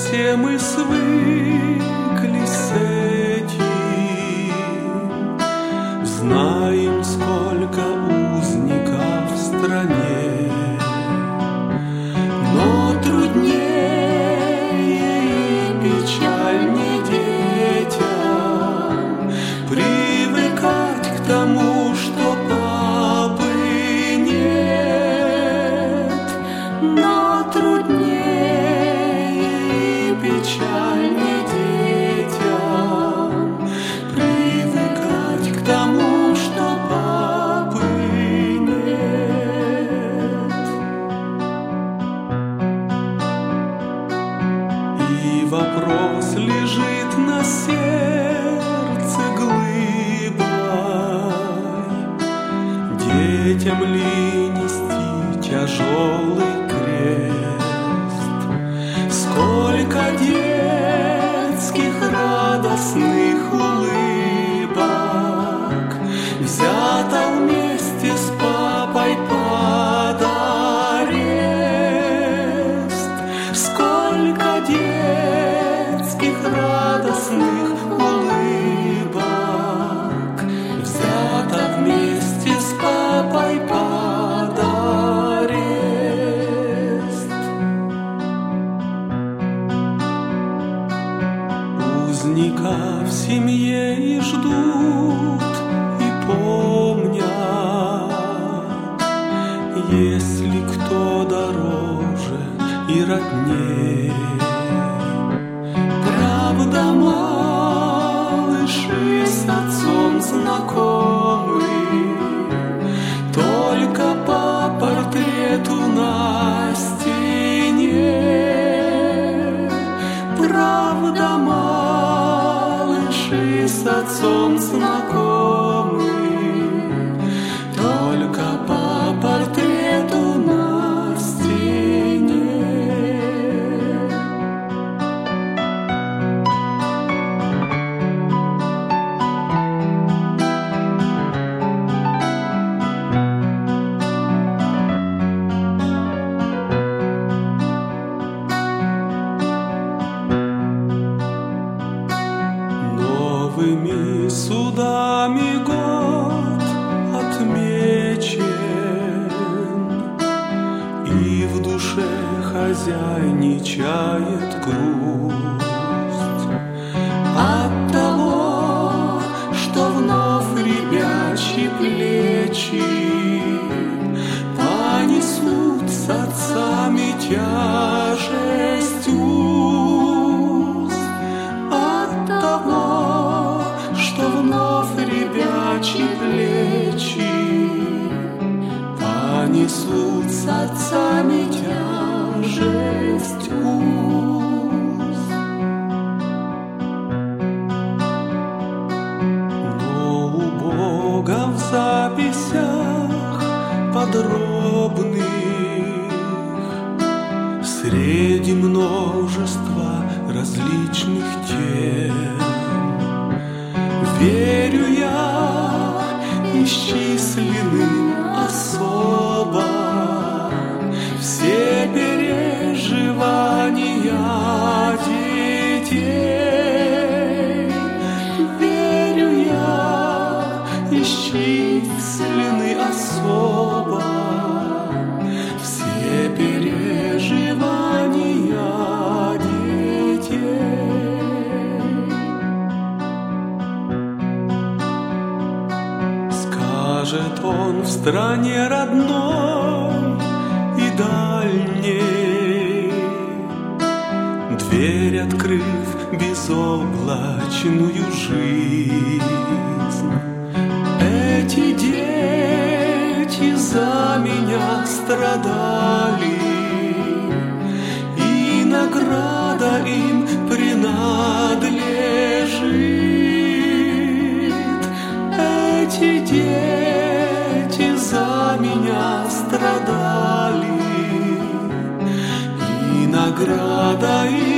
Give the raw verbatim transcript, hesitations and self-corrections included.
все мы свыклись с этим, знаем, сколько узников в стране, но труднее и печальнее детям привыкать к тому, что папы нет, но труднее и печальнее детям привыкать к тому, что папы нет. И вопрос лежит на сердце глыбой: детям ли нести тяжелый крест? Сколько детских радостных улыбок взято вместе с папой под арест. Сколько детских радостных улыбок взято вместе с папой под арест. Узника в семье и ждут, и помнят, если кто дороже и родней. Правда, малыши с отцом знакомы только по портрету на стене. Правда, малыши с отцом знакомы только по портрету на стене. Новыми судами год отмечен, и в душе хозяйничает грусть от того, что вновь ребячьи плечи понесут с отцами тяжесть уз. От того, что вновь ребячьи плечи понесут с отцами тяжесть уз. Но у Бога в записях подробных среди множества различных тем, верю я, исчислены особо все переживания детей. Верю я, исчислены особо все переживания детей. Скажет он в стране родной и дальней, дверь открыв безоблачную жизнь. Эти дети за меня страдали, и награда им принадлежит. Эти дети за меня страдали, и награда им